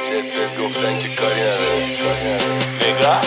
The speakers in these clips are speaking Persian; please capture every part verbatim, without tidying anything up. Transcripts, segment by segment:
شدت گفتن که کاری نداره نگاه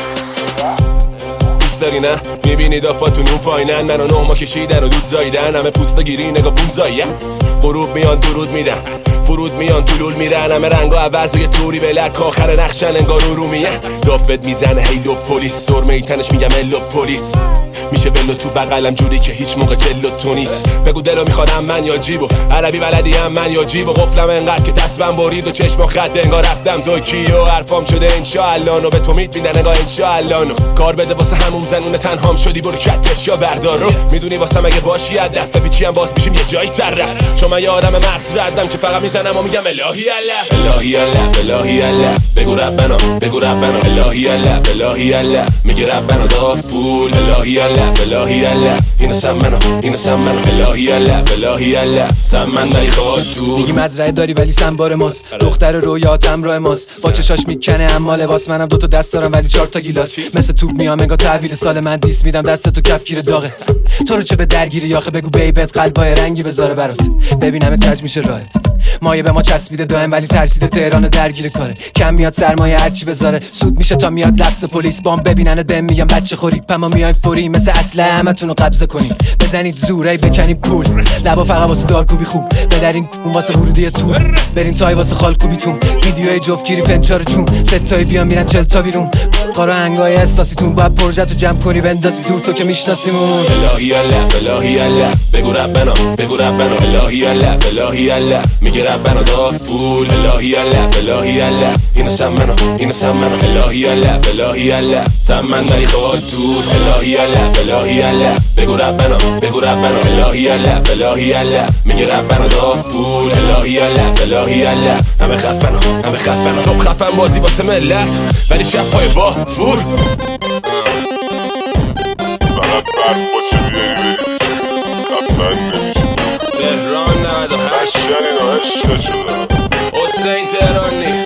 دوست داری نه میبینی دافاتون اون پایینن منو نه ما کشیدن و دود زایدن همه پوستا گیری نگاه بون زایین غروب میان درود میدن فرود میان طلول میرن همه رنگا عوض و یه طوری بلک آخر نقشن انگار رو رو میه دافت میزنه هیلو پلیس سرمه تنش میگم الو پلیس میشه بلو تو بغلم جوری که هیچ موقع جلو تو نیست بگو دلو میخوادم من یا جیبو عربی بلدی هم من یا جیبو قفلم انقدر که تصمیم برید و چشم خط انگار رفتم توکیو حرفام شده انشالله نو به تو میت میدن نگاه انشالله نو کار بده واسه همون زنونه تنهام شدی برو کتش یا بردار رو میدونی واسه مگه باشی از دفعه پیچی هم باز میشیم یه جایی تر چون من یه آدم مغز ردم که فقط میزنم و میگم الهی الله الهی الله الهی الله بگو ربنا بگو ربنا الهی الله الهی الله میگه ربنا داد پول الهی الله الهی الله اینو سمنو اینو سمنو الهی الله الهی الله سمن دای خود تو میگی مزرعه داری ولی سنبار ماست دختر رویات همراه ماست با چشاش میکنه اما لباس منم دو تا دست دارم ولی چهار تا گیلاس مثل توپ میام انگار تحویل سال من دیس میدم دست تو کفگیر داغه تو رو چه به درگیری آخه بگو بیبت قلبای رنگی بذاره برات ببینم کج میشه راحت مایه به ما چسبیده دائم ولی ترسیده تهران درگیر کاره کم میاد سرمایه هرچی بذاره سود میشه تا میاد لبس پلیس بام ببینن دم میگم بچه خوری پما میایم فوری مثل اصله همتون رو قبضه کنیم بزنید زوره بکنید پول لبا فقط واسه دارکوبی خوب بدرین اون واسه ورودی تو برین تای واسه خالکوبیتون ویدیوهای جفتگیری فنچار چون ستای بیان میرن چهل تا بیرون قارا هنگای احساسیتون باید پروژه تو جمع کنی بندازی دور تو که میشناسیمون الهی الله الهی الله بگو ربنا بگو ربنا الهی الله الهی الله میگه ربنا داد پول الهی الله الهی الله اینو سمنو اینو سمنو الهی الله الهی الله سمن دای خود تو الهی الله الهی الله بگو ربنا بگو ربنا الهی الله الهی الله میگه ربنا داد پول الهی الله الهی الله همه خفنو همه خفنو صبح خفن بازی واسه ملت ولی شب پای با فور فقط برد باشه بیایی خفن نمیشه تهران نود و هشت شنین و عشق شده حسین تهرانی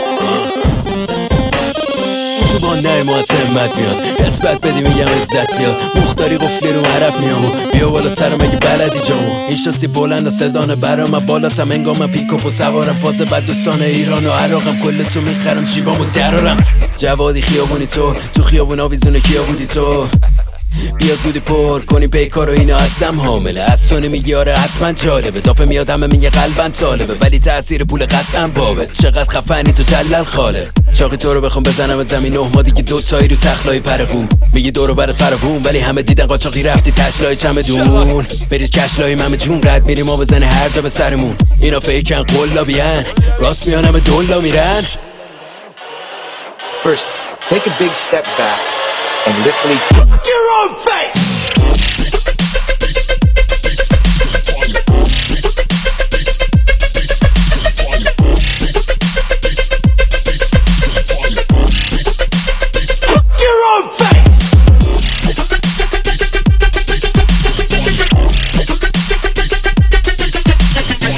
تو باندر ما سمت میاد نسبت بدی میگم عزت زیاد مختاری قفلی رو عرب میامو بیا بالا سرم اگه بلدی جامو این شاسی بلند و صدانه برام بالاتم انگام پیکاپ و سوارم فاز بدوستان ایران و عراقم کل تو میخرم جیبامو درارم جوادی خیابونی تو تو خیابون آویزونه کیا بودی تو بیا زودی پر کنی پیکار و اینا ازم حامله از تو نمیگی آره حتما جالبه دافه میاد همه میگه قلبن طالبه ولی تأثیر پول قطعا بابت چقدر خفنی تو جلل خاله چاقی تو رو بخوام بزنم از زمین نه ما دیگه دو تایی رو تخلای پرقون میگی دورو برات فراوون ولی همه دیدن قاچاقی رفتی تشلای چمدون بریز کشلای ممه جون رد میری ما بزنه هر جا به سرمون اینا فیکن قلا بیان راست میان همه دولا میرن First, take a big step back and literally fuck your own face!